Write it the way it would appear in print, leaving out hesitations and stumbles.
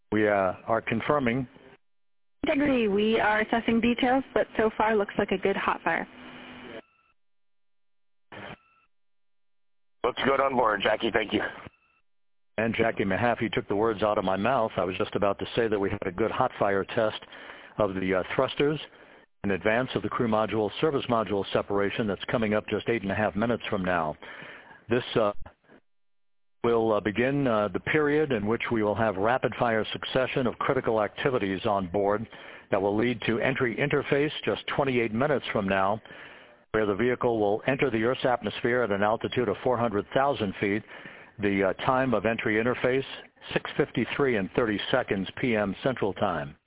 We are confirming. Integrity, we are assessing details, but so far looks like a good hot fire. Looks good on board, Jackie. Thank you. And Jackie Mahaffey took the words out of my mouth. I was just about to say that we had a good hot fire test of the thrusters in advance of the crew module, service module separation that's coming up just 8.5 minutes from now. This will begin the period in which we will have rapid-fire succession of critical activities on board that will lead to entry interface just 28 minutes from now, where the vehicle will enter the Earth's atmosphere at an altitude of 400,000 feet. The time of entry interface, 6:53 and 30 seconds p.m. Central Time.